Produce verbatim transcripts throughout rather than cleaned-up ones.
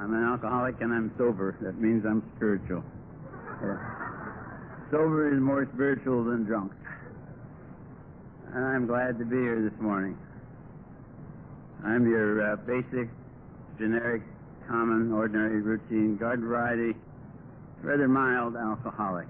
I'm an alcoholic and I'm sober. That means I'm spiritual. Uh, sober is more spiritual than drunk. And I'm glad to be here this morning. I'm your uh, basic, generic, common, ordinary, routine, garden variety, rather mild alcoholic.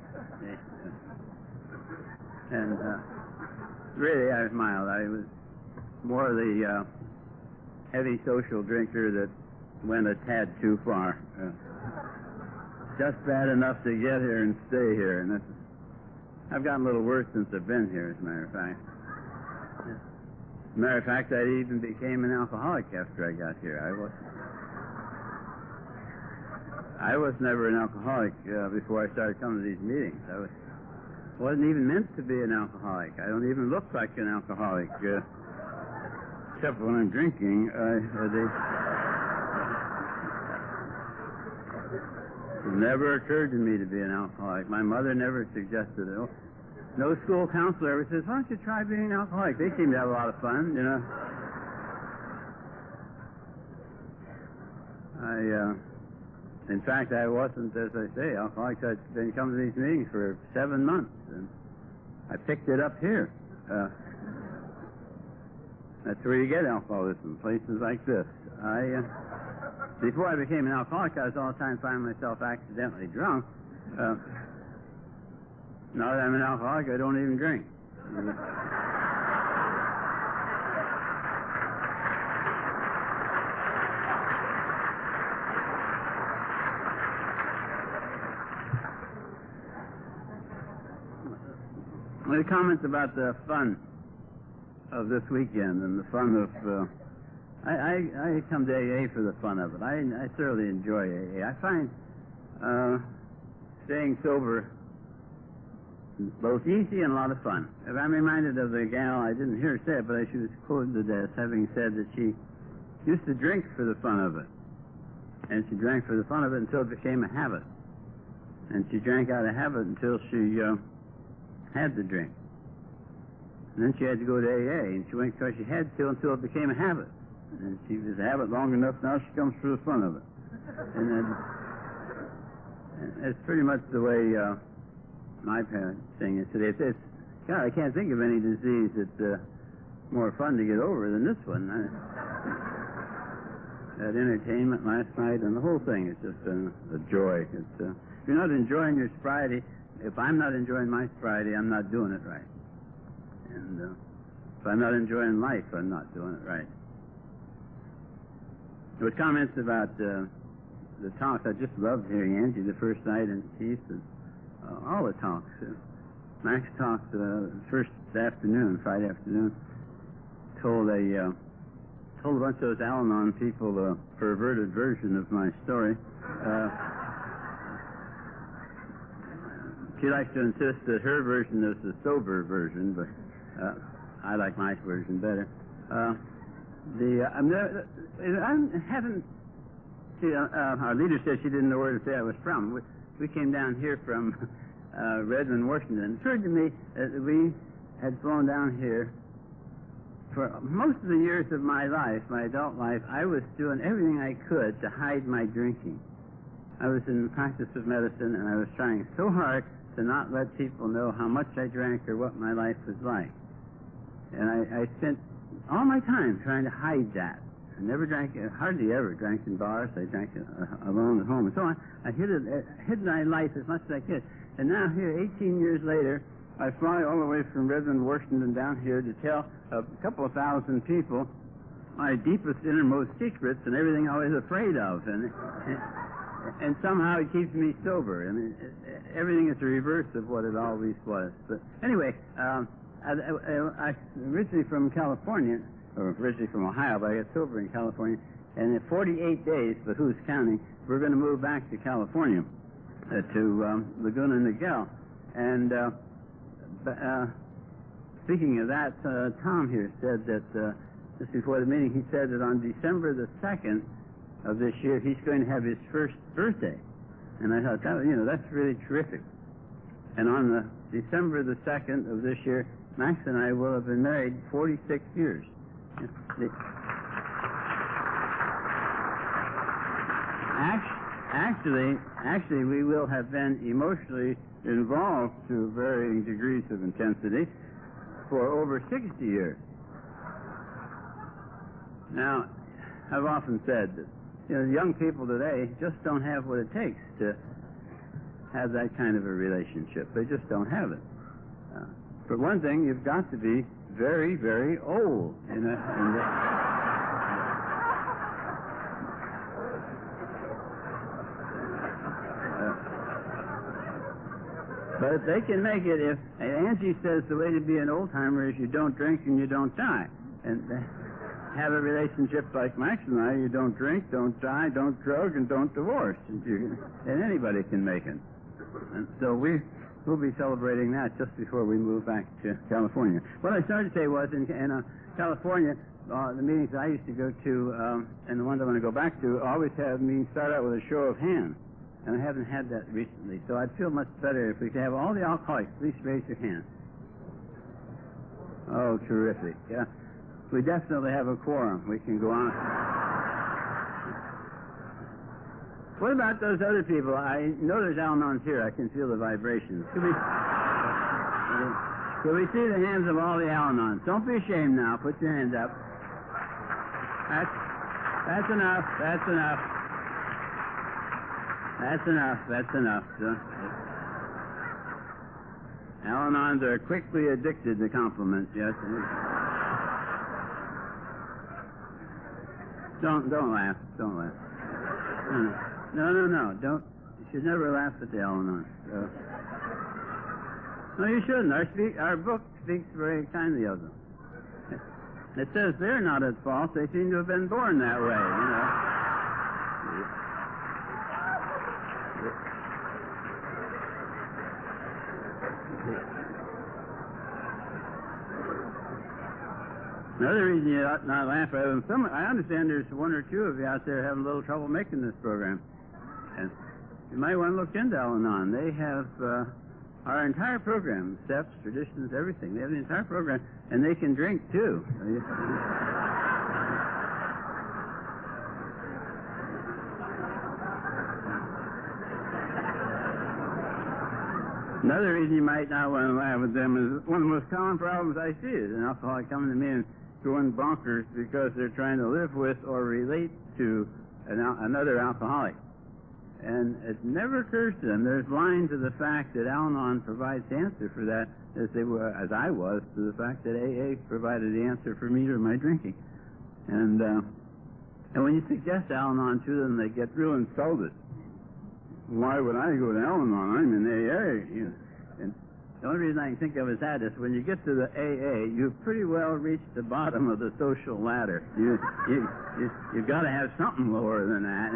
And uh, really, I was mild. I was more the uh, heavy social drinker that went a tad too far. Uh, just bad enough to get here and stay here. And that's, I've gotten a little worse since I've been here, as a matter of fact. As a matter of fact, I even became an alcoholic after I got here. I was I was never an alcoholic uh, before I started coming to these meetings. I was, wasn't even meant to be an alcoholic. I don't even look like an alcoholic, uh, except when I'm drinking. Uh, they, it never occurred to me to be an alcoholic. My mother never suggested it. No school counselor ever says, why don't you try being an alcoholic? They seem to have a lot of fun, you know. I, uh, in fact, I wasn't, as I say, alcoholic. I'd been coming to these meetings for seven months, and I picked it up here. Uh, that's where you get alcoholism, places like this. I, uh, before I became an alcoholic, I was all the time finding myself accidentally drunk. Uh, Now that I'm an alcoholic, I don't even drink. The comments about the fun of this weekend and the fun of... Uh, I, I, I come to A A for the fun of it. I, I thoroughly enjoy A A. I find uh, staying sober both easy and a lot of fun. If I'm reminded of the gal, I didn't hear her say it, but she was quoted as having said that she used to drink for the fun of it. And she drank for the fun of it until it became a habit. And she drank out of habit until she uh, had to drink. And then she had to go to A A, and she went because she had to until it became a habit. And she was a habit long enough, now she comes for the fun of it. And then, and it's pretty much the way... Uh, my parents saying it today. It's, it's, God, I can't think of any disease that's uh, more fun to get over than this one. I, that entertainment last night and the whole thing has just been a joy. It's, uh, if you're not enjoying your sobriety, if I'm not enjoying my sobriety, I'm not doing it right. And uh, if I'm not enjoying life, I'm not doing it right. There was comments about uh, the talks. I just loved hearing Angie the first night and Keith and Uh, all the talks. Uh, Max talked uh, first afternoon, Friday afternoon, told a uh, told a bunch of those Al-Anon people a perverted version of my story. Uh, she likes to insist that her version is the sober version, but uh, I like my version better. Uh, the uh, I'm there, I haven't. See, uh, uh, our leader said she didn't know where to say I was from. We, We came down here from uh, Redmond, Washington. It occurred to me that we had flown down here. For most of the years of my life, my adult life, I was doing everything I could to hide my drinking. I was in the practice of medicine, and I was trying so hard to not let people know how much I drank or what my life was like. And I, I spent all my time trying to hide that. I never drank, hardly ever drank in bars. I drank uh, alone at home and so on. I hid, it, uh, hid my life as much as I could. And now here, eighteen years later, I fly all the way from Redmond, Washington down here to tell a couple of thousand people my deepest, innermost secrets and everything I was afraid of. And, and, and somehow it keeps me sober. I mean, everything is the reverse of what it always was. But anyway, um, I, I, I originally from California, or originally from Ohio, but I got sober in California. And in forty-eight days, but who's counting, we're going to move back to California, uh, to um, Laguna Niguel. And uh, uh, speaking of that, uh, Tom here said that, uh, just before the meeting, he said that on December the second of this year, he's going to have his first birthday. And I thought, that, you know, that's really terrific. And on the December the second of this year, Max and I will have been married forty-six years. Actually, actually, we will have been emotionally involved to varying degrees of intensity for over sixty years. Now, I've often said that, you know, young people today just don't have what it takes to have that kind of a relationship. They just don't have it. Uh, for one thing, you've got to be very, very old. You know, and the, But they can make it if, and Angie says the way to be an old-timer is you don't drink and you don't die. And uh, have a relationship like Max and I, you don't drink, don't die, don't drug, and don't divorce. And, you, and anybody can make it. And so we, we'll be celebrating that just before we move back to California. What I started to say was in, in uh, California, uh, the meetings I used to go to, um, and the ones I want to go back to, always have me start out with a show of hands. And I haven't had that recently, so I'd feel much better if we could have all the alcoholics. Please raise your hand. Oh, terrific. Yeah. We definitely have a quorum. We can go on. What about those other people? I know there's Al-Anons here. I can feel the vibrations. Could we, could we see the hands of all the Al-Anons? Don't be ashamed now. Put your hands up. That's, that's enough. That's enough. That's enough. That's enough. So, Al-Anons are quickly addicted to compliments, yes. Don't don't laugh. Don't laugh. No, no, no. no. Don't. You should never laugh at the Al-Anons. So. No, you shouldn't. Our speak, our book speaks very kindly of them. It says they're not at fault. They seem to have been born that way, you know. Another reason you ought not laugh at them, some, I understand there's one or two of you out there having a little trouble making this program. And you might want to look into Al-Anon. They have uh, our entire program, steps, traditions, everything. They have the entire program, and they can drink, too. Another reason you might not want to laugh at them is one of the most common problems I see is an alcoholic coming to me and going bonkers because they're trying to live with or relate to an al- another alcoholic. And it never occurs to them. They're blind to the fact that Al-Anon provides the answer for that, as they were, as I was, to the fact that A A provided the answer for me to my drinking. And uh, and when you suggest Al-Anon to them, they get real insulted. Why would I go to Al-Anon? I'm in A A. You know. And the only reason I can think of is that is when you get to the A A, you've pretty well reached the bottom of the social ladder. You you you you've got to have something lower than that.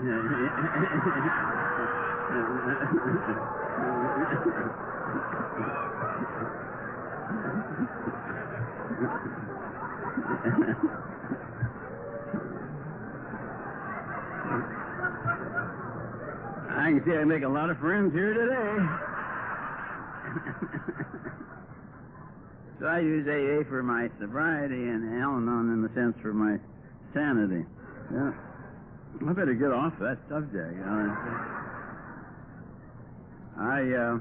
I can see I make a lot of friends here today. So I use A A for my sobriety and Al-Anon in the sense for my sanity. Yeah. I better get off that subject. You know. I uh,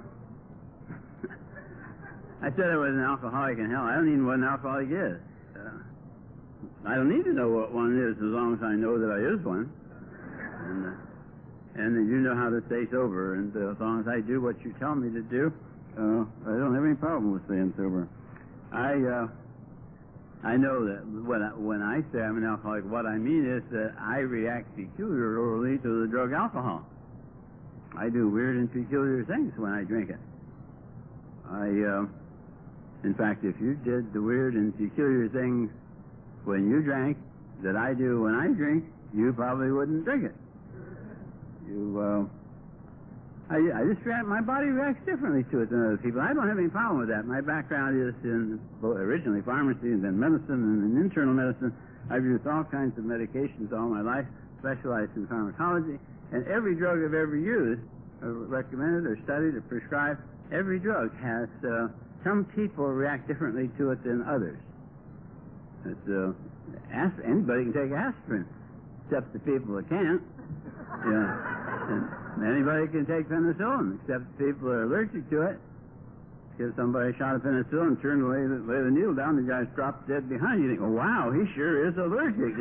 I said I was an alcoholic in hell. I don't even know what an alcoholic is. Uh, I don't need to know what one is as long as I know that I is one. And, uh, and that you know how to stay sober. And uh, as long as I do what you tell me to do, uh, I don't have any problem with staying sober. I uh, I know that when I, when I say I'm an alcoholic, what I mean is that I react peculiarly to the drug alcohol. I do weird and peculiar things when I drink it. I, uh, in fact, if you did the weird and peculiar things when you drank that I do when I drink, you probably wouldn't drink it. You, uh, I, I just react, my body reacts differently to it than other people. I don't have any problem with that. My background is in well, originally pharmacy and then medicine and in internal medicine. I've used all kinds of medications all my life, specialized in pharmacology, and every drug I've ever used, or recommended or studied or prescribed, every drug has, uh, some people react differently to it than others. It's, uh, asp- anybody can take aspirin, except the people that can't. Yeah. And anybody can take penicillin, except people are allergic to it. Give somebody a shot of penicillin, turn and lay the, lay the needle down, the guy's dropped dead behind you. You think, oh, wow, he sure is allergic.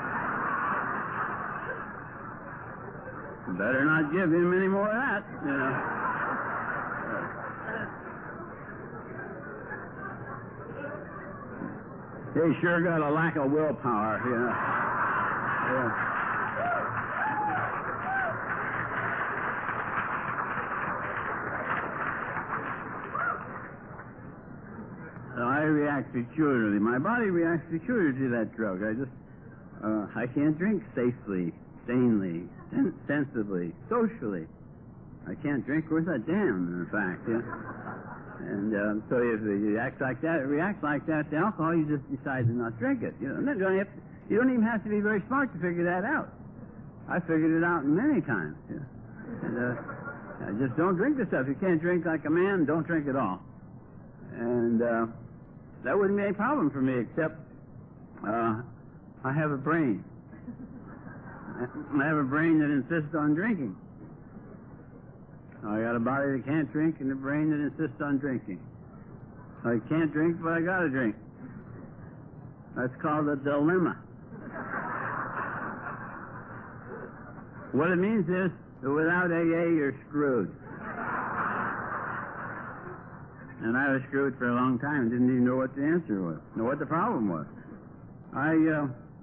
Better not give him any more of that, you know. He sure got a lack of willpower, you know. Yeah. I react peculiarly. My body reacts peculiarly to that drug. I just, uh, I can't drink safely, sanely, sen- sensibly, socially. I can't drink worth a damn, in fact. Yeah. And uh, so if you act like that, react like that to alcohol, you just decide to not drink it. You know, you don't, have to, you don't even have to be very smart to figure that out. I figured it out many times. Yeah. And uh, I just don't drink the stuff. You can't drink like a man, don't drink at all. And uh, that wouldn't be any problem for me, except uh, I have a brain. I have a brain that insists on drinking. I got a body that can't drink and a brain that insists on drinking. I can't drink, but I gotta drink. That's called a dilemma. What it means is that without A A, you're screwed. And I was screwed for a long time and didn't even know what the answer was, know what the problem was. I, uh,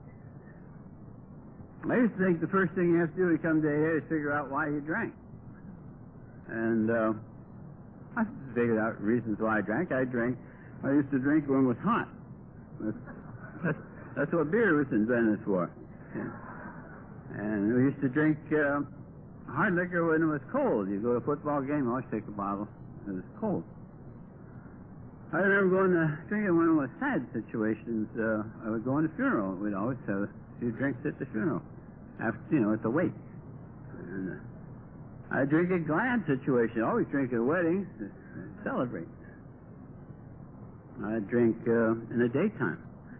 I used to think the first thing you have to do when you come to A A is figure out why you drank. And uh, I figured out reasons why I drank. I drank, I used to drink when it was hot. That's, that's, that's what beer was invented for. Yeah. And we used to drink uh, hard liquor when it was cold. You go to a football game, always take a bottle. It was cold. I remember going to drinking when it was sad situations. Uh, I would go on a funeral. We'd always have a few drinks at the funeral. After, you know, at the wake. And, uh, I drink at glad situation. I always drink at weddings to celebrate. I drink uh, in the daytime.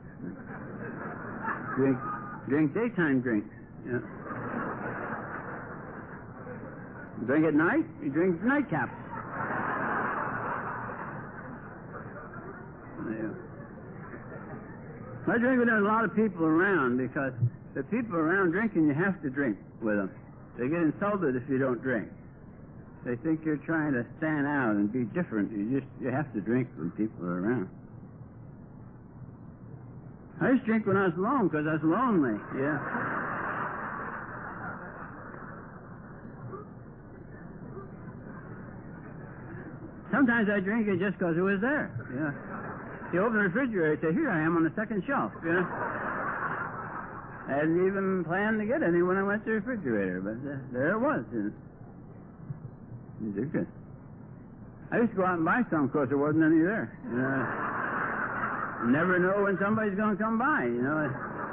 Drink, drink daytime drinks. Yeah. Drink at night. You drink nightcaps. Yeah. I drink when there's a lot of people around, because the people around drinking, you have to drink with them. They get insulted if you don't drink. They think you're trying to stand out and be different. You just you have to drink when people are around. I used to drink when I was alone because I was lonely. Yeah. Sometimes I drink it just because it was there. Yeah. You open the refrigerator, say, "Here I am on the second shelf." You know. I hadn't even planned to get any when I went to the refrigerator, but uh, there it was. And these are good. I used to go out and buy some, of course there wasn't any there. You know, never know when somebody's going to come by, you know.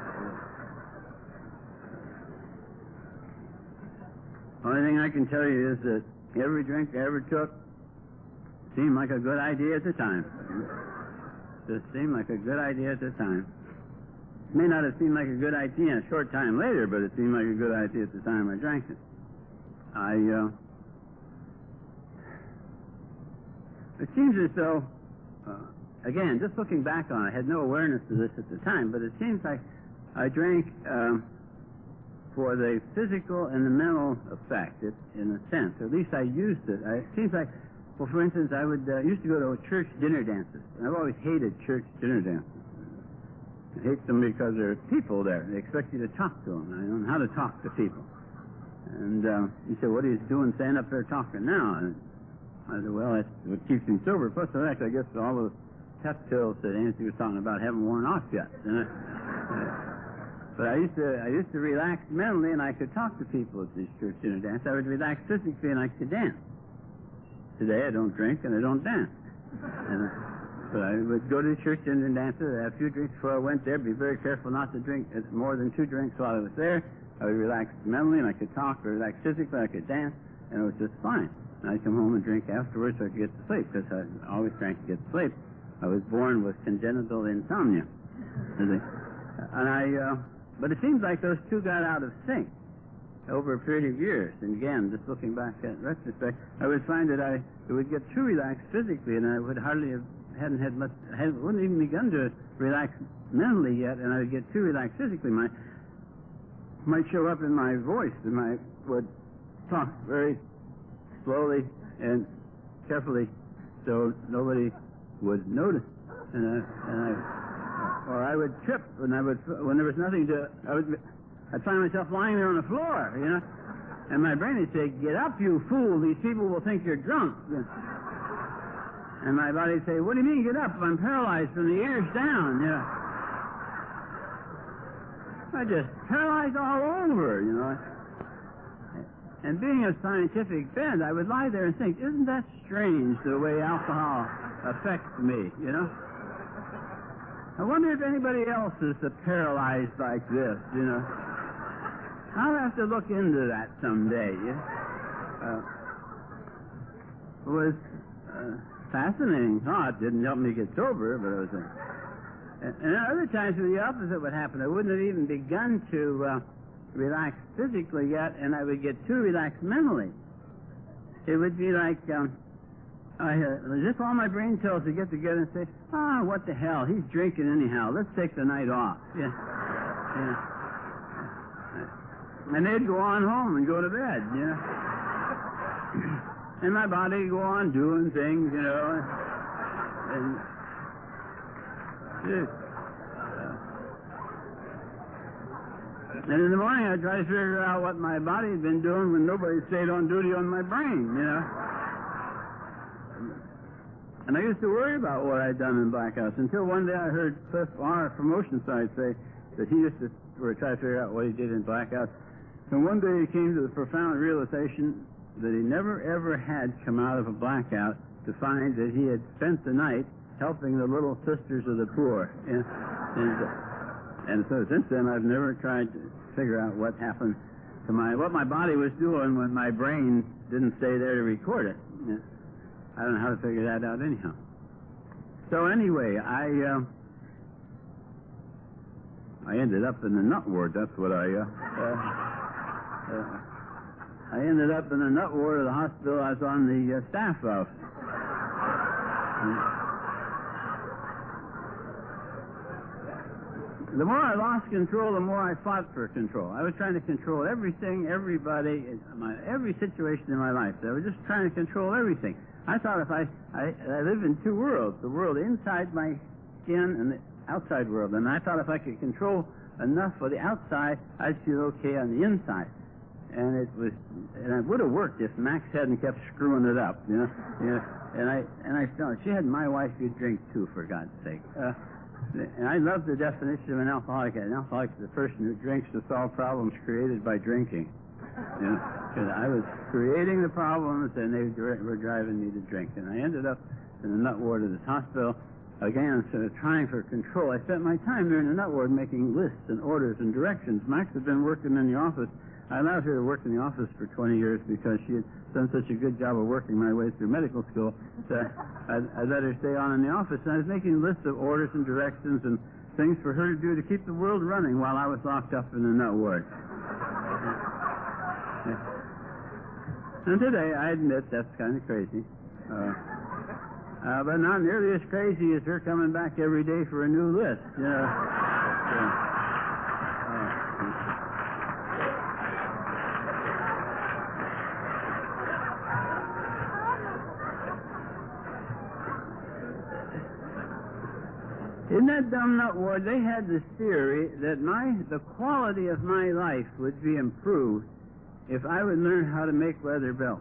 Only thing I can tell you is that every drink I ever took seemed like a good idea at the time. Just seemed like a good idea at the time. May not have seemed like a good idea a short time later, but it seemed like a good idea at the time I drank it. I, uh, it seems as though, uh, again, just looking back on it, I had no awareness of this at the time, but it seems like I drank um, for the physical and the mental effect, it, in a sense, or at least I used it. I, it seems like, well, for instance, I would uh, used to go to church dinner dances, and I've always hated church dinner dances. I hate them because there are people there. They expect you to talk to them. I don't know how to talk to people. And uh, he said, "What are you doing standing up there talking now?" And I said, "Well, that's what keeps me sober. Plus the fact, I guess all those pep pills that Nancy was talking about haven't worn off yet." And I, uh, but I used to I used to relax mentally, and I could talk to people at these church dinner dances. I would relax physically, and I could dance. Today, I don't drink, and I don't dance. And, uh, But I would go to the church dinner dances, have a few drinks before I went there, be very careful not to drink more than two drinks while I was there. I would relax mentally, and I could talk, or relax physically, I could dance, and it was just fine. And I'd come home and drink afterwards so I could get to sleep, because I always drank to get to sleep. I was born with congenital insomnia. And I, uh, but it seems like those two got out of sync. over a period of years. And again, just looking back at retrospect, I would find that I would get too relaxed physically, and I would hardly have, hadn't had much, hadn't, wouldn't even begun to relax mentally yet, and I would get too relaxed physically. My might show up in my voice, and I would talk very slowly and carefully, so nobody would notice. And I, and I, or I would trip, and I would when there was nothing to. I would. I'd find myself lying there on the floor, you know, and my brain would say, "Get up, you fool! These people will think you're drunk." And my body would say, "What do you mean, get up? I'm paralyzed from the ears down." You know, I just paralyzed all over, you know. And being a scientific bent, I would lie there and think, "Isn't that strange the way alcohol affects me?" You know. I wonder if anybody else is paralyzed like this, you know. I'll have to look into that someday. Uh, it was a fascinating thought. Didn't help me get sober, but it was a... And, and other times the opposite would happen. I wouldn't have even begun to uh, relax physically yet, and I would get too relaxed mentally. It would be like... Um, I, uh, as if all my brain cells would get together and say, "Ah, oh, what the hell? He's drinking anyhow. Let's take the night off." Yeah. Yeah. And they'd go on home and go to bed, you know. And my body would go on doing things, you know. And, and, uh, and in the morning I'd try to figure out what my body had been doing when nobody stayed on duty on my brain, you know. And I used to worry about what I'd done in blackouts until one day I heard Cliff, our promotion side, say that he used to try to figure out what he did in blackouts. And one day he came to the profound realization that he never ever had come out of a blackout to find that he had spent the night helping the little sisters of the poor. And, and, and so since then I've never tried to figure out what happened to my, what my body was doing when my brain didn't stay there to record it. I don't know how to figure that out anyhow. So anyway, I uh, I ended up in the nut ward. That's what I uh, uh, uh, I ended up in the nut ward of the hospital I was on the uh, staff of. The more I lost control, the more I fought for control. I was trying to control everything, everybody, my, every situation in my life. I was just trying to control everything. I thought if I, I, I live in two worlds, the world inside my skin and the outside world. And I thought if I could control enough for the outside, I'd feel okay on the inside. And it was, and it would have worked if Max hadn't kept screwing it up, you know. You know and I, and I felt, she had my wife, you'd drink too, for God's sake. Uh, and I love the definition of an alcoholic. An alcoholic is a person who drinks to solve problems created by drinking. You know, because I was creating the problems, and they were driving me to drink. And I ended up in the nut ward of this hospital, again, sort of trying for control. I spent my time there in the nut ward making lists and orders and directions. Max had been working in the office. I allowed her to work in the office for twenty years because she had done such a good job of working my way through medical school that I, I let her stay on in the office. And I was making lists of orders and directions and things for her to do to keep the world running while I was locked up in the nut ward. And today, I admit that's kind of crazy. Uh, uh, but not nearly as crazy as her coming back every day for a new list, you know. So, uh, in that dumb nut ward, they had this theory that my the quality of my life would be improved if I would learn how to make leather belts.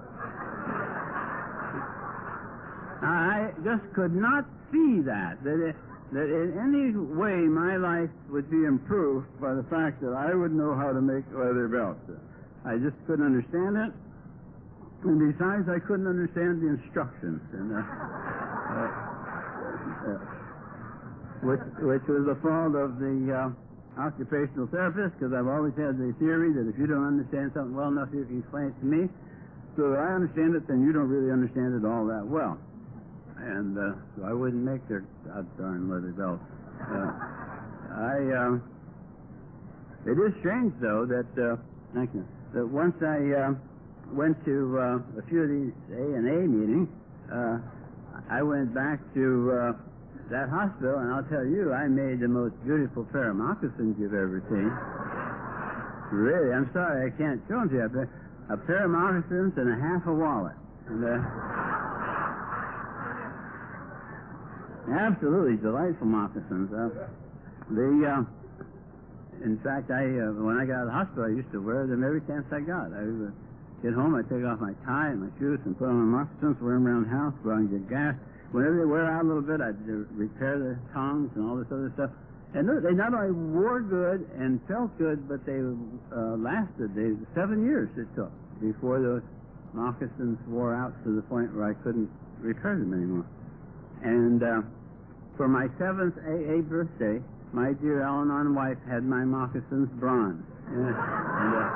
I just could not see that, that, it, that in any way my life would be improved by the fact that I would know how to make leather belts. I just couldn't understand it. And besides, I couldn't understand the instructions. And, uh, uh, uh, which, which was the fault of the uh, occupational therapist, because I've always had the theory that if you don't understand something well enough, you can explain it to me so that I understand it, then you don't really understand it all that well. And uh, so I wouldn't make their god darn leather belts. Uh, I, uh, it is strange, though, that uh, Thank you. But once I uh, went to uh, a few of these A and A meetings, uh, I went back to uh, that hospital, and I'll tell you, I made the most beautiful pair of moccasins you've ever seen. Really, I'm sorry I can't show them to you. But a pair of moccasins and a half a wallet. And, uh, absolutely delightful moccasins. Uh, the, uh, in fact, I uh, when I got out of the hospital, I used to wear them every chance I got. I would get home, I'd take off my tie and my shoes and put on my moccasins, wear them around the house, go out and get gas. Whenever they wear out a little bit, I'd uh, repair the tongs and all this other stuff. And they not only wore good and felt good, but they uh, lasted. They, seven years it took before those moccasins wore out to the point where I couldn't repair them anymore. And uh, for my seventh A A birthday, my dear Al-Anon wife had my moccasins bronze. Yeah. And, uh,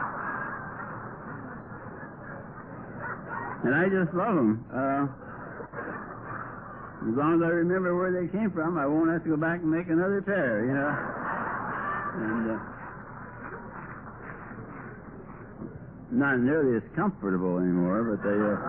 and I just love them. Uh, As long as I remember where they came from, I won't have to go back and make another pair, you know. And uh, not nearly as comfortable anymore, but they. Uh,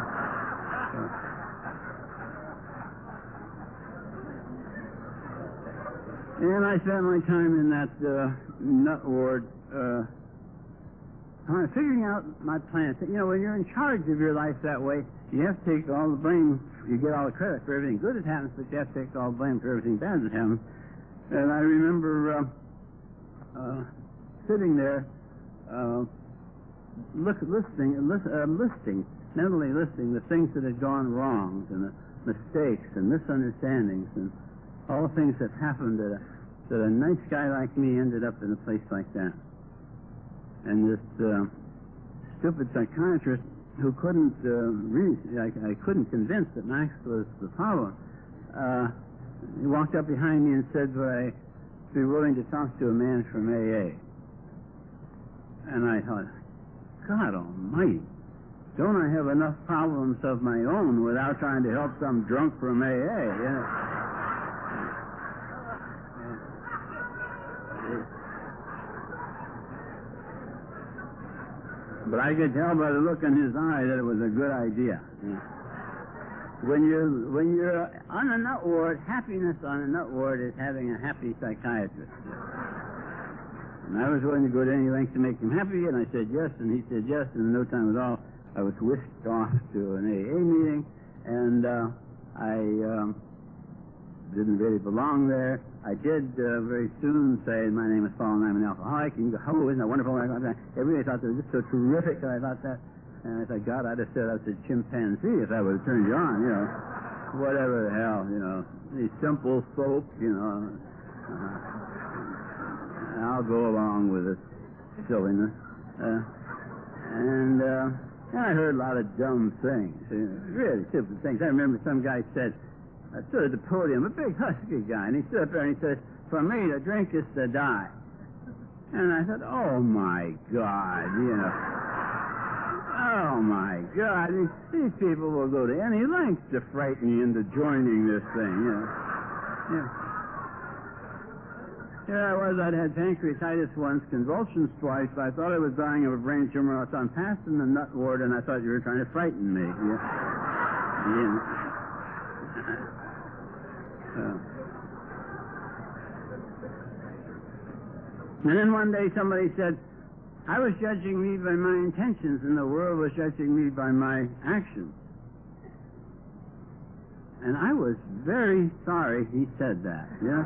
uh, and I spent my time in that uh, nut ward, uh, figuring out my plans. You know, when you're in charge of your life that way, you have to take all the blame. You get all the credit for everything good that happens, but you have to take all the blame for everything bad that happens. And I remember uh, uh, sitting there, uh, look, listening, list, uh, listing, mentally listing the things that had gone wrong, and the mistakes and misunderstandings, and all the things that happened that a, that a nice guy like me ended up in a place like that. And this uh, stupid psychiatrist who couldn't uh, really, I, I couldn't convince that Max was the problem. Uh, he walked up behind me and said, would I be willing to talk to a man from A A? And I thought, God almighty, don't I have enough problems of my own without trying to help some drunk from A A? You know? But I could tell by the look in his eye that it was a good idea. When you're, when you're on a nut ward, happiness on a nut ward is having a happy psychiatrist. And I was willing to go to any length to make him happy, and I said yes, and he said yes, and in no time at all, I was whisked off to an A A meeting, and uh, I um, didn't really belong there. I did uh, very soon say, my name is Paul and I'm an alcoholic, and you go, oh, isn't that wonderful? Everybody thought they were just so terrific that I thought that. And I thought, God, I'd have said I was a chimpanzee if I would have turned you on, you know. Whatever the hell, you know. These simple soap, you know. Uh, I'll go along with this silliness. Uh, and, uh, and I heard a lot of dumb things, you know, really stupid things. I remember some guy said, I stood at the podium, a big husky guy, and he stood up there and he said, for me, to drink is to die. And I thought, oh, my God, you know. Oh, my God, these, these people will go to any length to frighten you into joining this thing, you know. Yeah. Here I was, I'd had pancreatitis once, convulsions twice, I thought I was dying of a brain tumor, so I'm passing the nut ward, and I thought you were trying to frighten me. Yeah. Yeah. Uh, and then one day somebody said, I was judging me by my intentions and the world was judging me by my actions. And I was very sorry he said that. Yeah,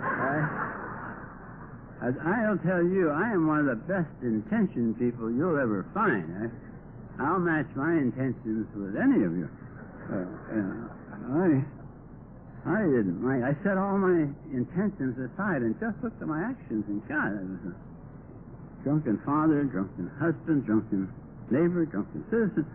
I, I'll tell you, I am one of the best intentioned people you'll ever find. I, I'll match my intentions with any of you. Uh, uh, I... I didn't mind. I set all my intentions aside and just looked at my actions, and God, I was a drunken father, drunken husband, drunken neighbor, drunken citizen.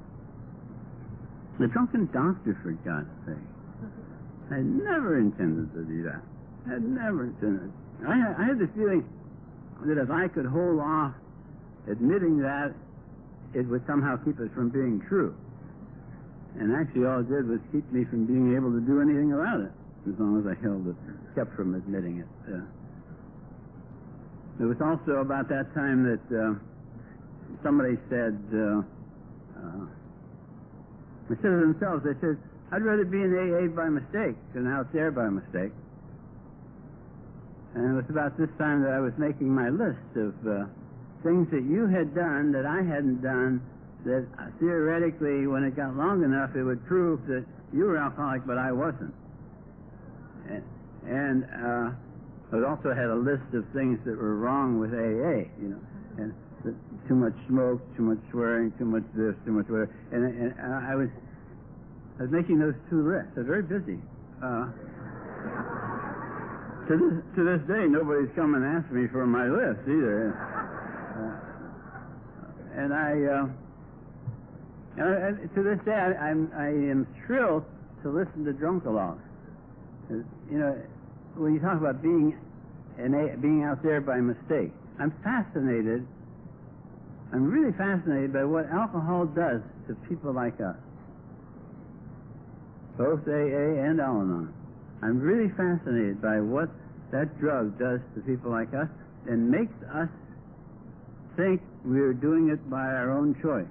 A drunken doctor, for God's sake. I had never intended to do that. I had never intended. I had, I had the feeling that if I could hold off admitting that, it would somehow keep it from being true. And actually all it did was keep me from being able to do anything about it, as long as I held it, kept from admitting it. Uh, it was also about that time that uh, somebody said, uh, uh, instead of themselves, they said, I'd rather be in A A by mistake than out there by mistake. And it was about this time that I was making my list of uh, things that you had done that I hadn't done, that uh, theoretically, when it got long enough, it would prove that you were alcoholic, but I wasn't. And, and uh, I also had a list of things that were wrong with A A, you know, and the, too much smoke, too much swearing, too much this, too much whatever. And, and uh, I was I was making those two lists. I was very busy. Uh, to this to this day, nobody's come and asked me for my list either. Uh, and I, uh, and I, to this day, I, I'm I am thrilled to listen to Drunkalogs. You know, when you talk about being an a, being out there by mistake, I'm fascinated. I'm really fascinated by what alcohol does to people like us, both A A and Al-Anon. I'm really fascinated by what that drug does to people like us and makes us think we're doing it by our own choice.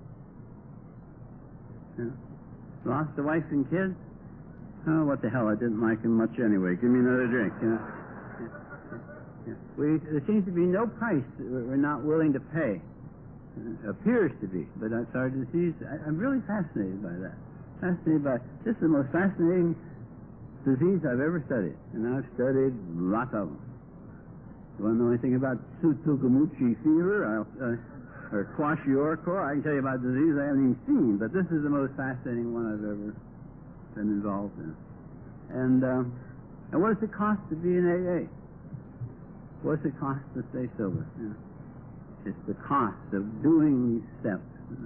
You know, lost a wife and kids? Oh, what the hell, I didn't like him much anyway. Give me another drink, you know. Yeah. We, there seems to be no price that we're not willing to pay. It appears to be, but that's our disease. I, I'm really fascinated by that. Fascinated by this is the most fascinating disease I've ever studied, and I've studied lots of them. You want to know anything about Tsutsugamuchi fever or, uh, or kwashiorkor? I can tell you about diseases I haven't even seen, but this is the most fascinating one I've ever been involved in. And um, and what does it cost to be in A A? What does it cost to stay sober? You know, it's the cost of doing these steps.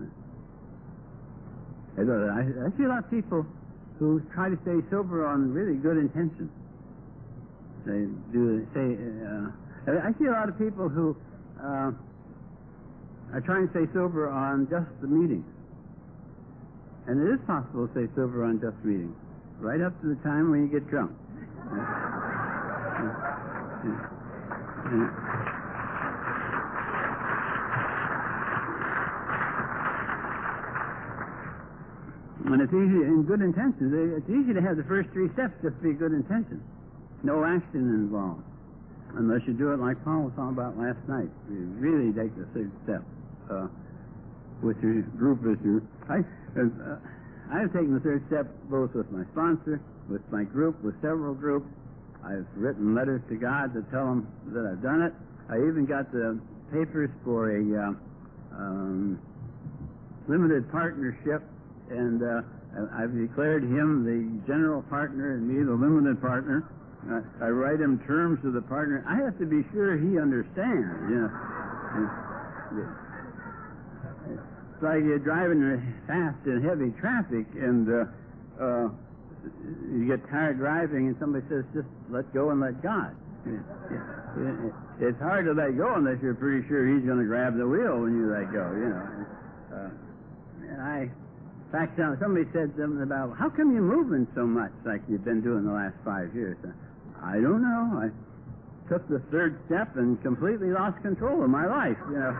I, I see a lot of people who try to stay sober on really good intentions. They do say. Uh, I see a lot of people who uh, are trying to stay sober on just the meetings. And it is possible to stay sober on just meetings, right up to the time when you get drunk. Yeah. Yeah. Yeah. And it's easy, in good intentions, it's easy to have the first three steps just be good intentions. No action involved. Unless you do it like Paul was talking about last night. You really take the third step uh, with your group. With your, I, uh, I've taken the third step both with my sponsor, with my group, with several groups. I've written letters to God to tell them that I've done it. I even got the papers for a uh, um, limited partnership, and uh, I've declared him the general partner and me the limited partner. Uh, I write him terms of the partner. I have to be sure he understands, you know. It's like you're driving fast in heavy traffic, and uh, uh, you get tired driving, and somebody says, just let go and let God. It's hard to let go unless you're pretty sure he's going to grab the wheel when you let go, you know. Uh, and I... In fact, somebody said something about, how come you're moving so much like you've been doing the last five years? I don't know. I took the third step and completely lost control of my life, you know.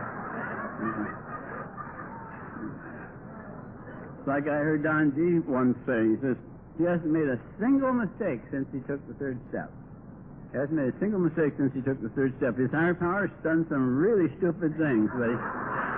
It's like I heard Don G. once say, he says, he hasn't made a single mistake since he took the third step. He hasn't made a single mistake since he took the third step. His higher power's done some really stupid things, but he...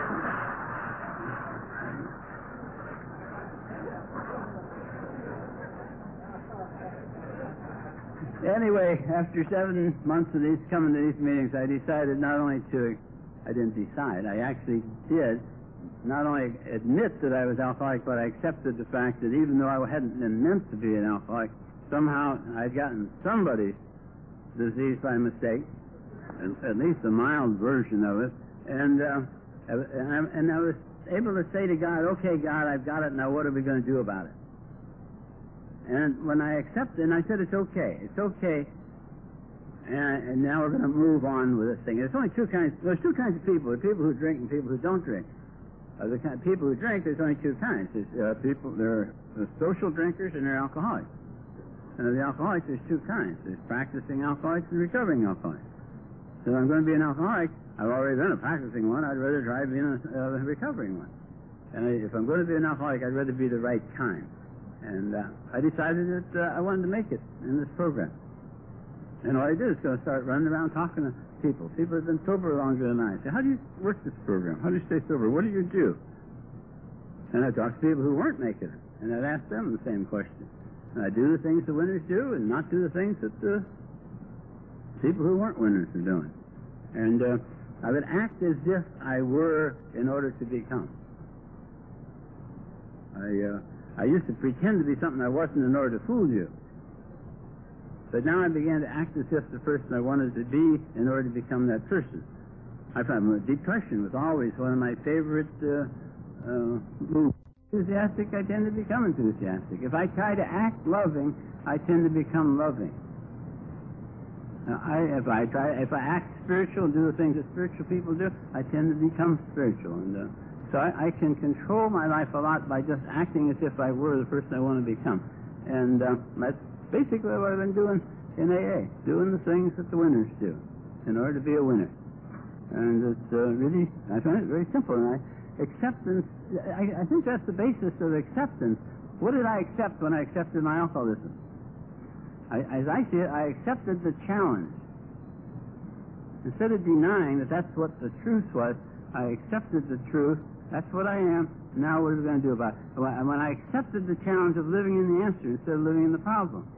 Anyway, after seven months of these coming to these meetings, I decided not only to, I didn't decide, I actually did not only admit that I was alcoholic, but I accepted the fact that even though I hadn't been meant to be an alcoholic, somehow I'd gotten somebody's disease by mistake, at least a mild version of it, and, uh, and, I, and I was able to say to God, okay, God, I've got it, now what are we going to do about it? And when I accepted, and I said, it's okay, it's okay, and, and now we're going to move on with this thing. There's only two kinds, there's two kinds of people, the people who drink and people who don't drink. Uh, the kind of people who drink, there's only two kinds. There's uh, people, there are social drinkers and there are alcoholics. And of the alcoholics, there's two kinds. There's practicing alcoholics and recovering alcoholics. So I'm going to be an alcoholic, I've already been a practicing one. I'd rather try being a, a recovering one. And I, if I'm going to be an alcoholic, I'd rather be the right kind. And uh, I decided that uh, I wanted to make it in this program. And all I did is going to start running around talking to people. People have been sober longer than I. I say, how do you work this program? How do you stay sober? What do you do? And I talked to people who weren't making it. And I'd ask them the same question. And I do the things the winners do and not do the things that the people who weren't winners are doing. And uh, I would act as if I were in order to become. I uh, I used to pretend to be something I wasn't in order to fool you. But now I began to act as if the person I wanted to be in order to become that person. I found depression was always one of my favorite uh, uh, moves. Enthusiastic, I tend to become enthusiastic. If I try to act loving, I tend to become loving. Now, I, if I try, if I act spiritual and do the things that spiritual people do, I tend to become spiritual. And uh, so I, I can control my life a lot by just acting as if I were the person I want to become. And uh, that's basically what I've been doing in A A, doing the things that the winners do in order to be a winner. And it's uh, really, I find it very simple. And I, acceptance, I, I think that's the basis of acceptance. What did I accept when I accepted my alcoholism? I, as I see it, I accepted the challenge. Instead of denying that that's what the truth was, I accepted the truth. That's what I am. Now what are we going to do about it? When I accepted the challenge of living in the answer instead of living in the problem.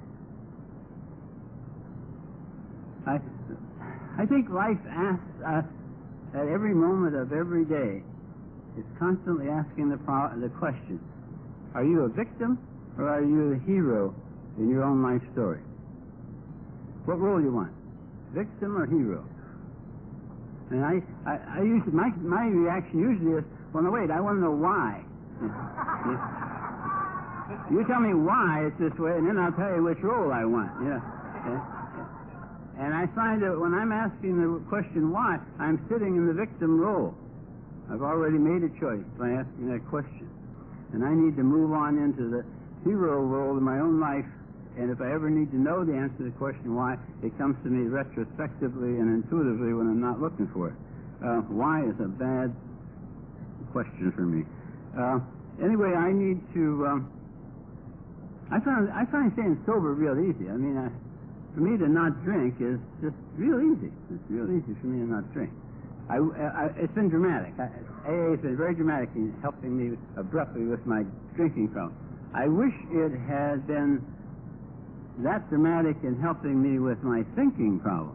I, I think life asks us at every moment of every day, is constantly asking the, pro- the question, are you a victim or are you the hero in your own life story? What role you want, victim or hero? And I, I, I usually, my, my reaction usually is, well, no, wait, I want to know why. You tell me why it's this way, and then I'll tell you which role I want. Yeah. And I find that when I'm asking the question why, I'm sitting in the victim role. I've already made a choice by asking that question. And I need to move on into the hero role in my own life, and if I ever need to know the answer to the question why, it comes to me retrospectively and intuitively when I'm not looking for it. Uh, why is a bad question for me. Uh, anyway, I need to... Um, I find I find staying sober real easy. I mean, I, for me to not drink is just real easy. It's real easy for me to not drink. I, I, it's been dramatic. I, A A has been very dramatic in helping me abruptly with my drinking problem. I wish it had been that dramatic in helping me with my thinking problem.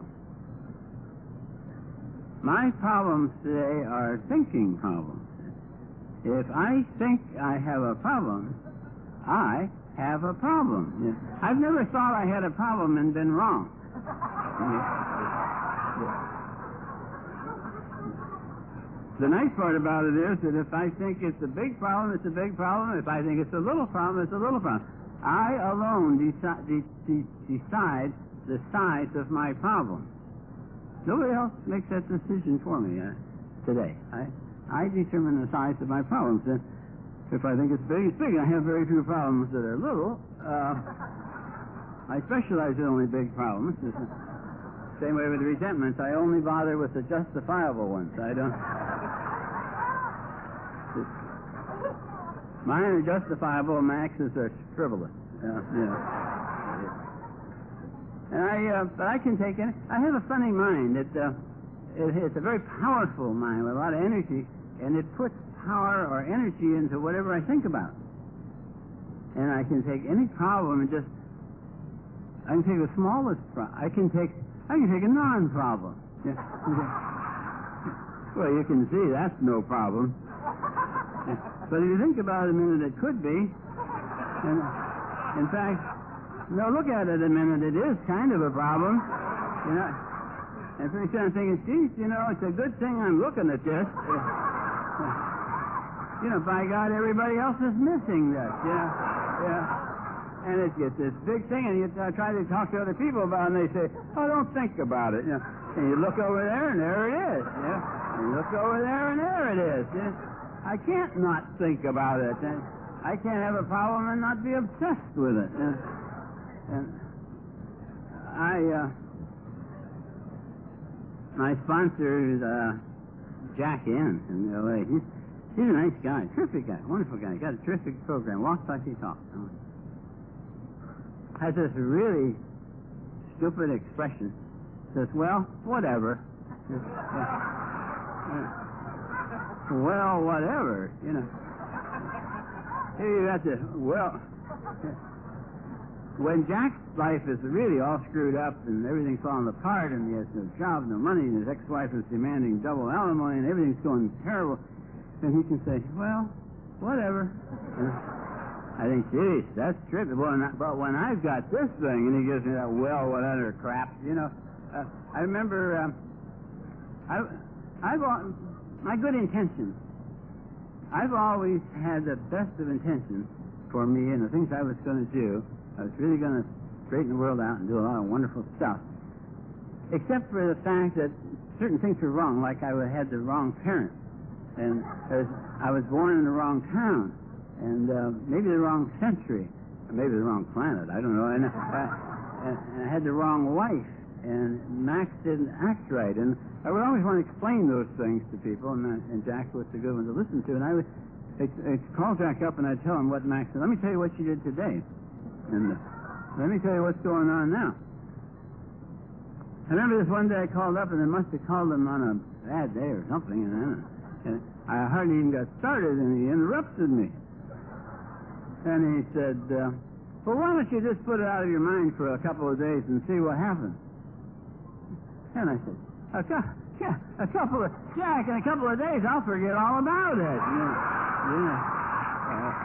My problems today are thinking problems. If I think I have a problem, I have a problem. I've never thought I had a problem and been wrong. The nice part about it is that if I think it's a big problem, it's a big problem. If I think it's a little problem, it's a little problem. I alone deci- de- de- decide the size of my problem. Nobody else makes that decision for me uh, today. I, I determine the size of my problems. And if I think it's big, it's big. I have very few problems that are little. Uh, I specialize in only big problems. Same way with resentments. I only bother with the justifiable ones. I don't... Mine are justifiable, Max's are frivolous. Yeah, yeah. And I, uh, but I can take it. I have a funny mind. It, uh, it, it's a very powerful mind with a lot of energy, and it puts power or energy into whatever I think about. And I can take any problem and just, I can take the smallest problem. I can take, I can take a non-problem. Yeah. Well, you can see that's no problem. Yeah. But if you think about it a minute, it could be. And in fact, no, look at it a minute, it is kind of a problem. You know, and pretty soon I'm thinking, geez, you know, it's a good thing I'm looking at this. You know, by God, everybody else is missing this. Yeah, yeah. And it gets this big thing, and you uh, try to talk to other people about it, and they say, oh, don't think about it. You know, and you look over there, and there it is. Yeah. And you look over there, and there it is. Yeah. I can't not think about it. And I can't have a problem and not be obsessed with it. And, and I, uh, my sponsor is uh, Jack N. in L A He's, he's a nice guy, terrific guy, wonderful guy. Got a terrific program, walks like he talks. You know. Has this really stupid expression. Says, well, whatever. Yeah. Yeah. Well, whatever, you know. Here you got to, well, when Jack's life is really all screwed up and everything's falling apart and he has no job, no money, and his ex-wife is demanding double alimony and everything's going terrible, then he can say, well, whatever. And I think, geez, that's trippy. Well, but when I've got this thing, and he gives me that well, whatever crap, you know, uh, I remember, um, I, I've, my good intentions, I've always had the best of intentions for me and the things I was going to do. I was really going to straighten the world out and do a lot of wonderful stuff, except for the fact that certain things were wrong, like I had the wrong parents, and I was born in the wrong town, and uh, maybe the wrong century, or maybe the wrong planet, I don't know, and, uh, and I had the wrong wife, and Max didn't act right, and I would always want to explain those things to people, and, uh, and Jack was a good one to listen to, and I would I'd, I'd call Jack up and I'd tell him what Max said. Let me tell you what you did today. And uh, let me tell you what's going on now. I remember this one day I called up, and I must have called him on a bad day or something, and, then, and I hardly even got started, and he interrupted me. And he said, uh, well, why don't you just put it out of your mind for a couple of days and see what happens? And I said, a, cu- yeah, a couple of, Jack, in a couple of days I'll forget all about it. Yeah. yeah. Uh,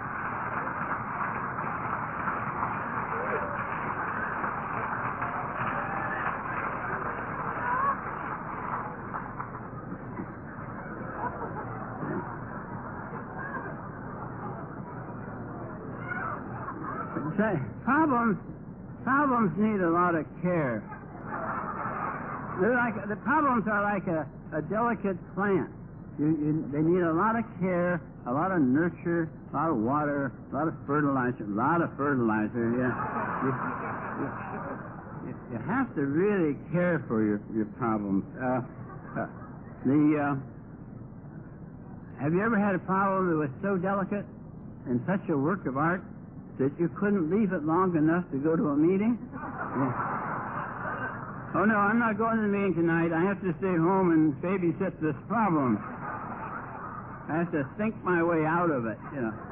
Problems, problems need a lot of care. They're like the problems are like a, a delicate plant. You, you, they need a lot of care, a lot of nurture, a lot of water, a lot of fertilizer, a lot of fertilizer. Yeah, you, you, you have to really care for your your problems. Uh, uh, the uh, have you ever had a problem that was so delicate and such a work of art that you couldn't leave it long enough to go to a meeting? Yeah. Oh, no, I'm not going to the meeting tonight. I have to stay home and babysit this problem. I have to think my way out of it, you know.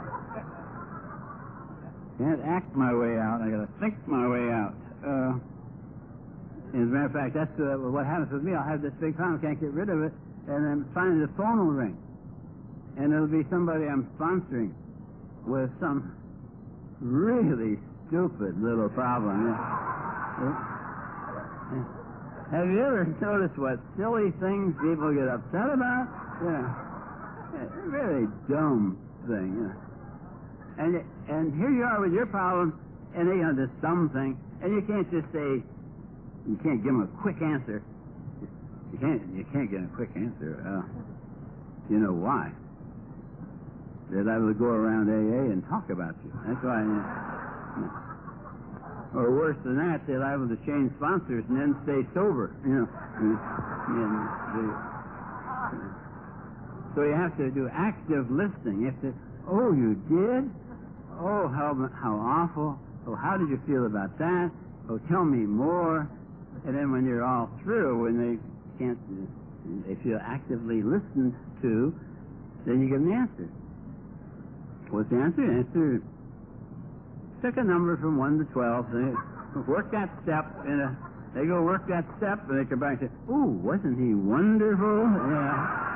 Can't act my way out. I got to think my way out. Uh, as a matter of fact, that's uh, what happens with me. I'll have this big problem, can't get rid of it, and then finally the phone will ring. And it'll be somebody I'm sponsoring with some really stupid little problem. Yeah. Yeah. Have you ever noticed what silly things people get upset about? Yeah. yeah really dumb thing. Yeah. And and here you are with your problem, and they have this dumb thing, and you can't just say, you can't give them a quick answer. You can't you can't get a quick answer. Uh, you know why? They're liable to go around A A and talk about you. That's why. Uh, Or worse than that, they're liable to change sponsors and then stay sober. You know. And they, so you have to do active listening. You have to, oh, you did? Oh, how how awful. Oh, how did you feel about that? Oh, tell me more. And then when you're all through, when they can't, they feel actively listened to, then you give them the answer. What's the answer? The answer Pick a number from one to twelve, and they work that step, and uh, they go work that step, and they come back and say, ooh, wasn't he wonderful? Yeah.